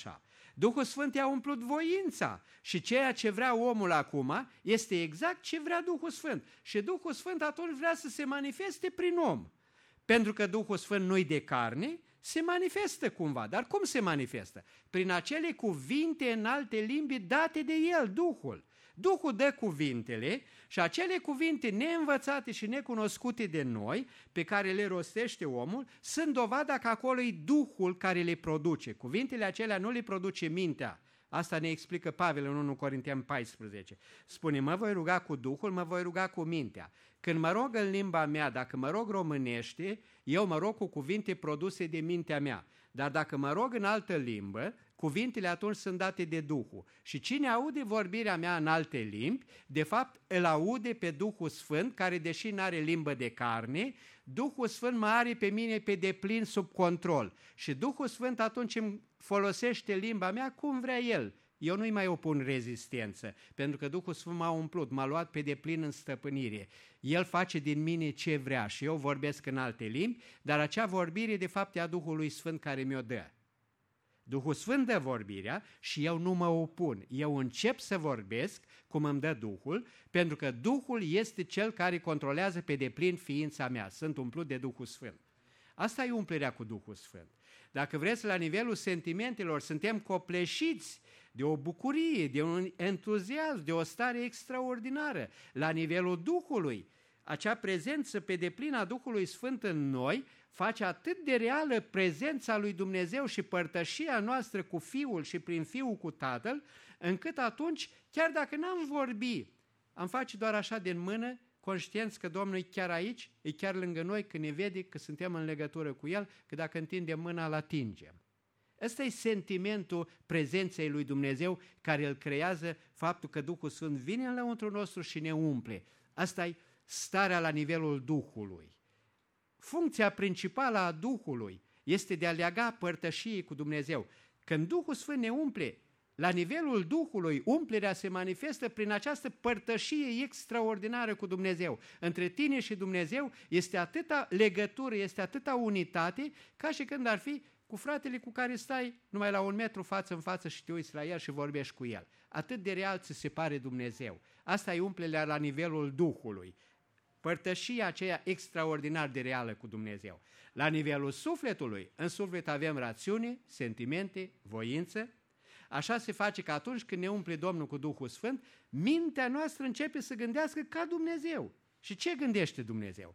Duhul Sfânt i-a umplut voința și ceea ce vrea omul acum este exact ce vrea Duhul Sfânt. Și Duhul Sfânt atunci vrea să se manifeste prin om. Pentru că Duhul Sfânt nu-i de carne, se manifestă cumva. Dar cum se manifestă? Prin acele cuvinte în alte limbi date de El, Duhul. Duhul dă cuvintele și acele cuvinte neînvățate și necunoscute de noi, pe care le rostește omul, sunt dovada că acolo e Duhul care le produce. Cuvintele acelea nu le produce mintea. Asta ne explică Pavel în 1 Corinteni 14. Spune, mă voi ruga cu Duhul, mă voi ruga cu mintea. Când mă rog în limba mea, dacă mă rog românește, eu mă rog cu cuvinte produse de mintea mea. Dar dacă mă rog în altă limbă, cuvintele atunci sunt date de Duhul. Și cine aude vorbirea mea în alte limbi, de fapt îl aude pe Duhul Sfânt, care deși nu are limbă de carne, Duhul Sfânt mă are pe mine pe deplin sub control. Și Duhul Sfânt atunci îmi folosește limba mea cum vrea El. Eu nu-i mai opun rezistență, pentru că Duhul Sfânt m-a umplut, m-a luat pe deplin în stăpânire. El face din mine ce vrea și eu vorbesc în alte limbi, dar acea vorbire de fapt e a Duhului Sfânt care mi-o dă. Duhul Sfânt dă vorbirea și eu nu mă opun. Eu încep să vorbesc cum îmi dă Duhul, pentru că Duhul este Cel care controlează pe deplin ființa mea. Sunt umplut de Duhul Sfânt. Asta e umplerea cu Duhul Sfânt. Dacă vreți, la nivelul sentimentelor, suntem copleșiți de o bucurie, de un entuziasm, de o stare extraordinară. La nivelul Duhului, acea prezență pe deplin a Duhului Sfânt în noi face atât de reală prezența lui Dumnezeu și părtășia noastră cu Fiul și prin Fiul cu Tatăl, încât atunci, chiar dacă n-am vorbi, am face doar așa din mână, conștienți că Domnul e chiar aici, e chiar lângă noi, că ne vede, că suntem în legătură cu El, că dacă întindem mâna, îl atingem. Ăsta e sentimentul prezenței lui Dumnezeu care îl creează faptul că Duhul Sfânt vine în lăuntru nostru și ne umple. Asta e starea la nivelul Duhului. Funcția principală a Duhului este de a lega părtășie cu Dumnezeu. Când Duhul Sfânt ne umple, la nivelul Duhului, umplerea se manifestă prin această părtășie extraordinară cu Dumnezeu. Între tine și Dumnezeu este atâta legătură, este atâta unitate, ca și când ar fi cu fratele cu care stai numai la 1 metru față în față și te uiți la el și vorbești cu el. Atât de real ți se pare Dumnezeu. Asta e umplerea la nivelul Duhului. Părtășia aceea extraordinar de reală cu Dumnezeu. La nivelul sufletului, în suflet avem rațiune, sentimente, voință. Așa se face că atunci când ne umple Domnul cu Duhul Sfânt, mintea noastră începe să gândească ca Dumnezeu. Și ce gândește Dumnezeu?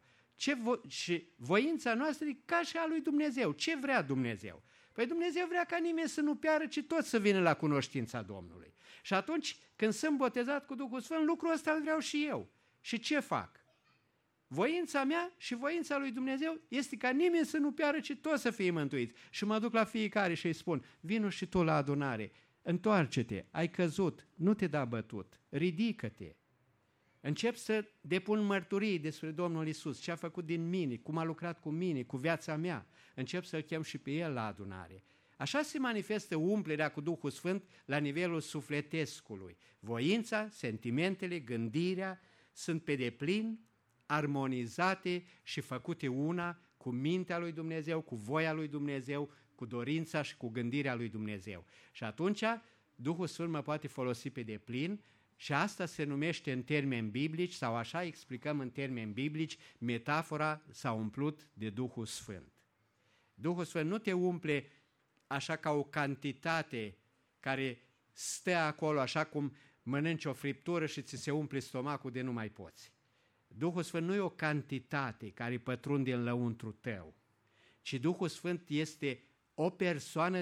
Și voința noastră e ca și a lui Dumnezeu. Ce vrea Dumnezeu? Păi Dumnezeu vrea ca nimeni să nu piară, ci toți să vină la cunoștința Domnului. Și atunci, când sunt botezat cu Duhul Sfânt, lucrul ăsta îl vreau și eu. Și ce fac? Voința mea și voința lui Dumnezeu este ca nimeni să nu piară, ci toți să fie mântuiți. Și mă duc la fiecare și îi spun, vino și tu la adunare, întoarce-te, ai căzut, nu te da bătut, ridică-te. Încep să depun mărturii despre Domnul Iisus, ce a făcut din mine, cum a lucrat cu mine, cu viața mea. Încep să-L chem și pe El la adunare. Așa se manifestă umplerea cu Duhul Sfânt la nivelul sufletescului. Voința, sentimentele, gândirea sunt pe deplin armonizate și făcute una cu mintea lui Dumnezeu, cu voia lui Dumnezeu, cu dorința și cu gândirea lui Dumnezeu. Și atunci Duhul Sfânt mă poate folosi pe deplin și asta se numește în termeni biblici, sau așa explicăm în termeni biblici, metafora s-a umplut de Duhul Sfânt. Duhul Sfânt nu te umple așa ca o cantitate care stă acolo așa cum mănânci o friptură și ți se umple stomacul de nu mai poți. Duhul Sfânt nu e o cantitate care pătrunde în lăuntru tău, ci Duhul Sfânt este o persoană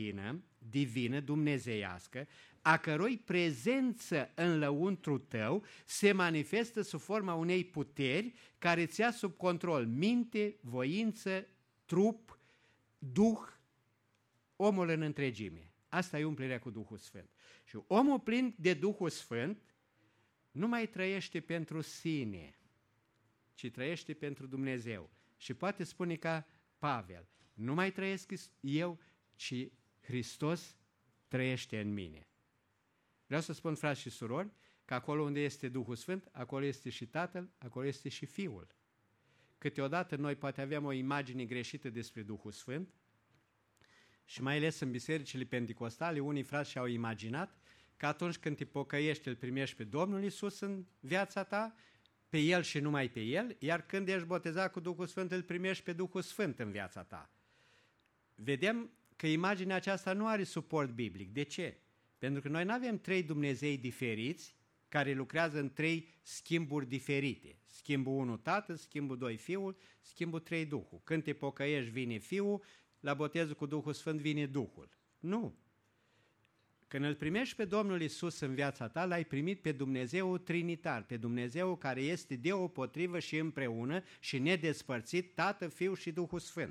divină, dumnezeiască, a cărui prezență în lăuntru tău se manifestă sub forma unei puteri care îți ia sub control minte, voință, trup, duh, omul în întregime. Asta e umplerea cu Duhul Sfânt. Și omul plin de Duhul Sfânt nu mai trăiește pentru sine, ci trăiește pentru Dumnezeu. Și poate spune ca Pavel, nu mai trăiesc eu, ci Hristos trăiește în mine. Vreau să spun, frați și surori, că acolo unde este Duhul Sfânt, acolo este și Tatăl, acolo este și Fiul. Câteodată noi poate avem o imagine greșită despre Duhul Sfânt și mai ales în bisericile penticostale, unii frați și-au imaginat că atunci când te pocăiești, îl primești pe Domnul Iisus în viața ta, pe El și numai pe El, iar când ești botezat cu Duhul Sfânt, îl primești pe Duhul Sfânt în viața ta. Vedem că imaginea aceasta nu are suport biblic. De ce? Pentru că noi nu avem 3 Dumnezei diferiți care lucrează în 3 schimburi diferite. Schimbul 1 Tatăl, schimbul 2 Fiul, schimbul 3 Duhul. Când te pocăiești vine Fiul, la botezul cu Duhul Sfânt vine Duhul. Nu. Când îl primești pe Domnul Iisus în viața ta, l-ai primit pe Dumnezeu Trinitar, pe Dumnezeu care este deopotrivă și împreună și nedespărțit, Tată, Fiu și Duhul Sfânt.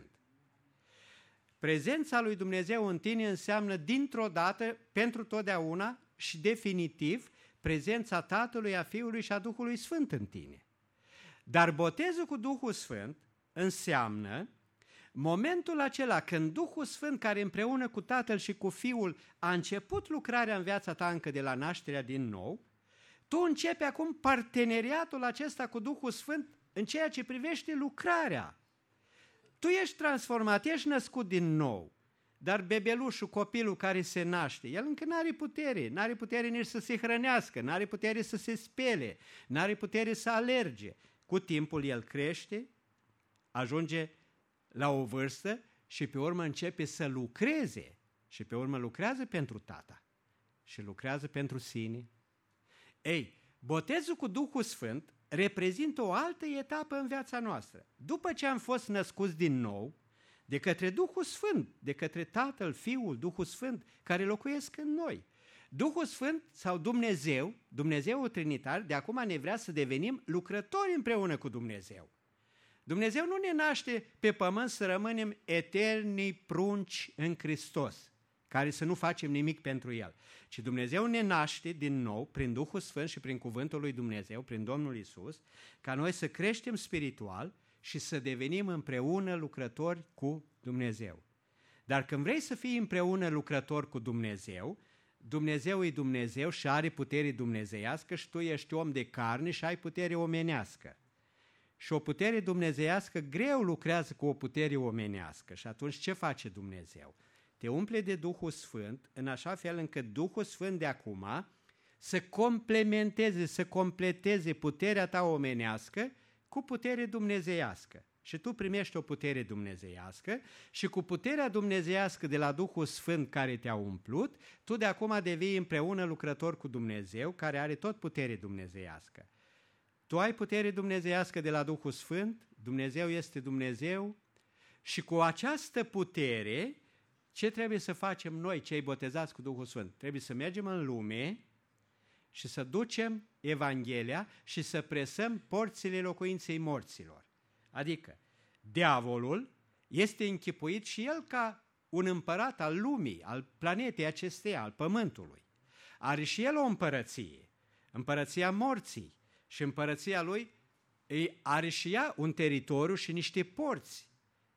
Prezența lui Dumnezeu în tine înseamnă dintr-o dată, pentru totdeauna și definitiv, prezența Tatălui, a Fiului și a Duhului Sfânt în tine. Dar botezul cu Duhul Sfânt înseamnă momentul acela când Duhul Sfânt, care împreună cu Tatăl și cu Fiul a început lucrarea în viața ta încă de la nașterea din nou, tu începi acum parteneriatul acesta cu Duhul Sfânt în ceea ce privește lucrarea. Tu ești transformat, ești născut din nou, dar bebelușul, copilul care se naște, el încă n-are putere nici să se hrănească, n-are putere să se spele, n-are putere să alerge. Cu timpul el crește, ajunge la o vârstă și pe urmă începe să lucreze și pe urmă lucrează pentru tata și lucrează pentru sine. Ei, botezul cu Duhul Sfânt reprezintă o altă etapă în viața noastră. După ce am fost născuți din nou, de către Duhul Sfânt, de către Tatăl, Fiul, Duhul Sfânt, care locuiesc în noi. Duhul Sfânt sau Dumnezeu, Dumnezeul Trinitar, de acum ne vrea să devenim lucrători împreună cu Dumnezeu. Dumnezeu nu ne naște pe pământ să rămânem eternii prunci în Hristos, care să nu facem nimic pentru El, ci Dumnezeu ne naște din nou prin Duhul Sfânt și prin Cuvântul lui Dumnezeu, prin Domnul Iisus, ca noi să creștem spiritual și să devenim împreună lucrători cu Dumnezeu. Dar când vrei să fii împreună lucrător cu Dumnezeu, Dumnezeu e Dumnezeu și are putere dumnezeiască și tu ești om de carne și ai putere omenească. Și o putere dumnezeiască greu lucrează cu o putere omenească. Și atunci ce face Dumnezeu? Te umple de Duhul Sfânt în așa fel încât Duhul Sfânt de acum să complementeze, să completeze puterea ta omenească cu putere dumnezeiască. Și tu primești o putere dumnezeiască și cu puterea dumnezeiască de la Duhul Sfânt care te-a umplut, tu de acum devii împreună lucrător cu Dumnezeu care are tot putere dumnezeiască. Tu ai putere dumnezeiască de la Duhul Sfânt, Dumnezeu este Dumnezeu și cu această putere, ce trebuie să facem noi, cei botezați cu Duhul Sfânt? Trebuie să mergem în lume și să ducem Evanghelia și să presăm porțile locuinței morților. Adică, diavolul este închipuit și el ca un împărat al lumii, al planetei acesteia, al pământului. Are și el o împărăție, împărăția morții, și împărăția lui are și ea un teritoriu și niște porți,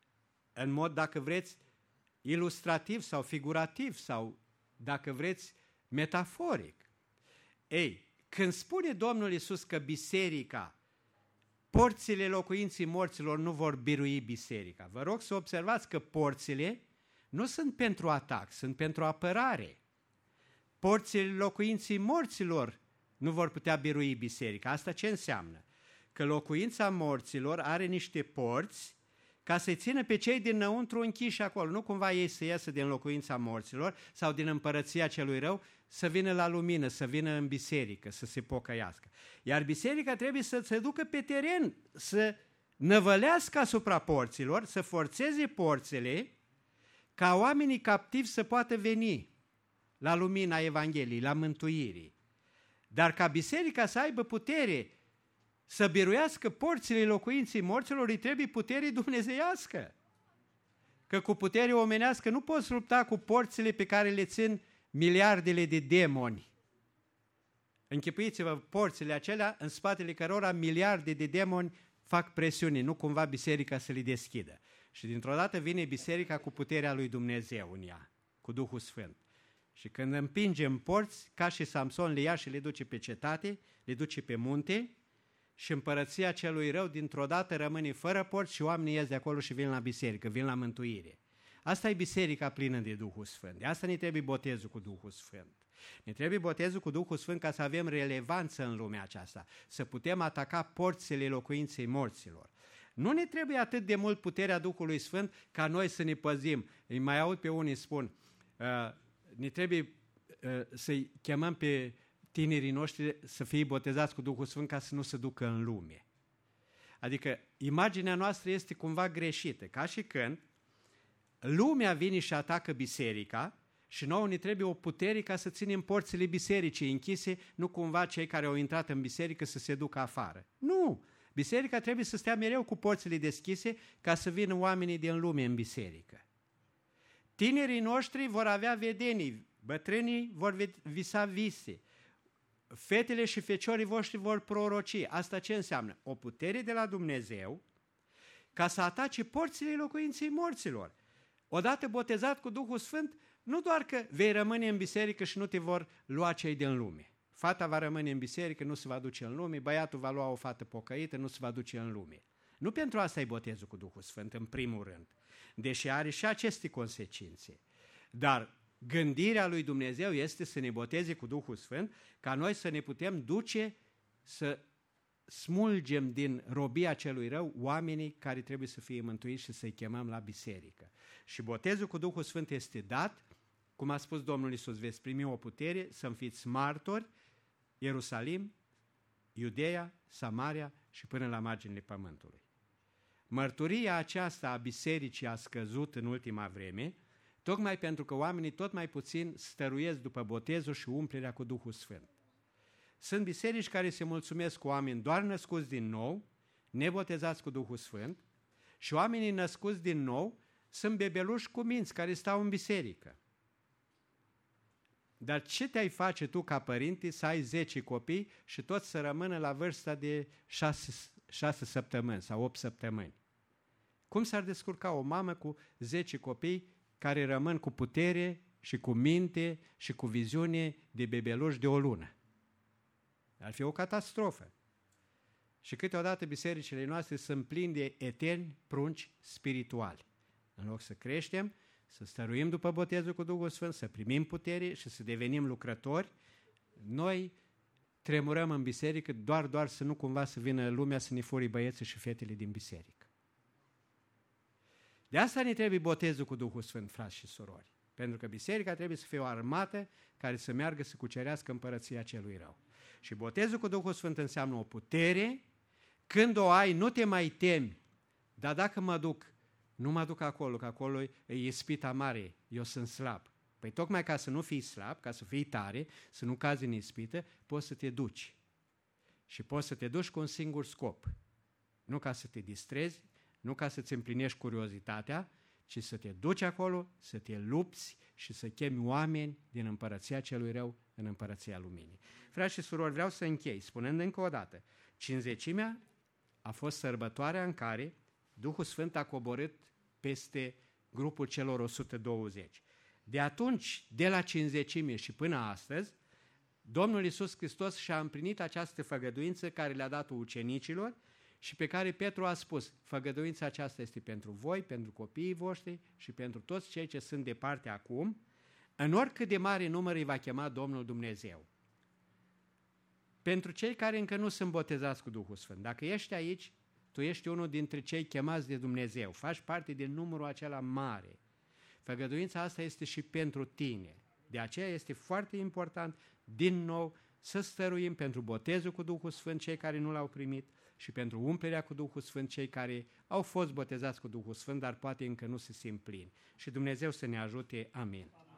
în mod, dacă vreți, ilustrativ sau figurativ sau, dacă vreți, metaforic. Ei, când spune Domnul Iisus că biserica, porțile locuinții morților nu vor birui biserica, vă rog să observați că porțile nu sunt pentru atac, sunt pentru apărare. Porțile locuinții morților nu vor putea birui biserica. Asta ce înseamnă? Că locuința morților are niște porți ca să-i țină pe cei dinăuntru închiși acolo. Nu cumva ei să iasă din locuința morților sau din împărăția celui rău, să vină la lumină, să vină în biserică, să se pocăiască. Iar biserica trebuie să se ducă pe teren, să năvălească asupra porților, să forțeze porțile, ca oamenii captivi să poată veni la lumina Evangheliei, la mântuirii. Dar ca biserica să aibă putere să biruiască porțile locuinței morților, îi trebuie putere dumnezeiască. Că cu putere omenească nu poți lupta cu porțile pe care le țin miliardele de demoni. Închipuiți-vă porțile acelea în spatele cărora miliarde de demoni fac presiune, nu cumva biserica să le deschidă. Și dintr-o dată vine biserica cu puterea lui Dumnezeu în ea, cu Duhul Sfânt. Și când împingem porți, ca și Samson le ia și le duce pe cetate, le duce pe munte și împărăția celui rău dintr-o dată rămâne fără porți și oamenii ies de acolo și vin la biserică, vin la mântuire. Asta e biserica plină de Duhul Sfânt. De asta ne trebuie botezul cu Duhul Sfânt. Ne trebuie botezul cu Duhul Sfânt ca să avem relevanță în lumea aceasta, să putem ataca porțile locuinței morților. Nu ne trebuie atât de mult puterea Duhului Sfânt ca noi să ne păzim. Îi mai aud pe unii spun, ne trebuie să-i chemăm pe tinerii noștri să fie botezați cu Duhul Sfânt ca să nu se ducă în lume. Adică imaginea noastră este cumva greșită, ca și când lumea vine și atacă biserica și nouă ne trebuie o putere ca să ținem porțile bisericii închise, nu cumva cei care au intrat în biserică să se ducă afară. Nu! Biserica trebuie să stea mereu cu porțile deschise ca să vină oamenii din lume în biserică. Tinerii noștri vor avea vedenii, bătrânii vor visa vise, fetele și feciorii voștri vor proroci. Asta ce înseamnă? O putere de la Dumnezeu ca să atace porțile locuinței morților. Odată botezat cu Duhul Sfânt, nu doar că vei rămâne în biserică și nu te vor lua cei din lume. Fata va rămâne în biserică, nu se va duce în lume, băiatul va lua o fată pocăită, nu se va duce în lume. Nu pentru asta e botezul cu Duhul Sfânt, în primul rând, deși are și aceste consecințe. Dar gândirea lui Dumnezeu este să ne boteze cu Duhul Sfânt, ca noi să ne putem duce să smulgem din robia celui rău oamenii care trebuie să fie mântuiți și să-i chemăm la biserică. Și botezul cu Duhul Sfânt este dat, cum a spus Domnul Iisus, veți primi o putere să-mi fiți martori, Ierusalim, Iudeea, Samaria și până la marginile pământului. Mărturia aceasta a bisericii a scăzut în ultima vreme, tocmai pentru că oamenii tot mai puțin stăruiesc după botezul și umplerea cu Duhul Sfânt. Sunt biserici care se mulțumesc cu oameni doar născuți din nou, nebotezați cu Duhul Sfânt, și oamenii născuți din nou sunt bebeluși cu minți care stau în biserică. Dar ce te-ai face tu ca părinte să ai 10 copii și toți să rămână la vârsta de 6 săptămâni sau 8 săptămâni? Cum s-ar descurca o mamă cu 10 copii care rămân cu putere și cu minte și cu viziune de bebeluși de o lună? Ar fi o catastrofă. Și câteodată bisericile noastre sunt pline de eterni prunci spirituali. În loc să creștem, să stăruim după botezul cu Duhul Sfânt, să primim putere și să devenim lucrători, noi tremurăm în biserică doar să nu cumva să vină lumea să ne furi băieții și fetele din biserică. De asta ne trebuie botezul cu Duhul Sfânt, frați și surori. Pentru că biserica trebuie să fie o armată care să meargă să cucerească împărăția celui rău. Și botezul cu Duhul Sfânt înseamnă o putere, când o ai, nu te mai temi, dar dacă mă duc, nu mă duc acolo, că acolo e ispita mare, eu sunt slab. Păi tocmai ca să nu fii slab, ca să fii tare, să nu cazi în ispită, poți să te duci. Și poți să te duci cu un singur scop. Nu ca să te distrezi, nu ca să-ți împlinești curiozitatea, ci să te duci acolo, să te lupți și să chemi oameni din împărăția celui rău în împărăția luminii. Frați și surori, vreau să închei spunând încă o dată, Cincizecimea a fost sărbătoarea în care Duhul Sfânt a coborât peste grupul celor 120. De atunci, de la Cincizecime și până astăzi, Domnul Iisus Hristos și-a împlinit această făgăduință care le-a dat ucenicilor și pe care Petru a spus, făgăduința aceasta este pentru voi, pentru copiii voștri și pentru toți cei ce sunt departe acum, în oricât de mare număr îi va chema Domnul Dumnezeu. Pentru cei care încă nu sunt botezați cu Duhul Sfânt, dacă ești aici, tu ești unul dintre cei chemați de Dumnezeu, faci parte din numărul acela mare. Făgăduința asta este și pentru tine. De aceea este foarte important, din nou, să stăruim pentru botezul cu Duhul Sfânt, cei care nu l-au primit, și pentru umplerea cu Duhul Sfânt, cei care au fost botezați cu Duhul Sfânt, dar poate încă nu se simt plini. Și Dumnezeu să ne ajute. Amin.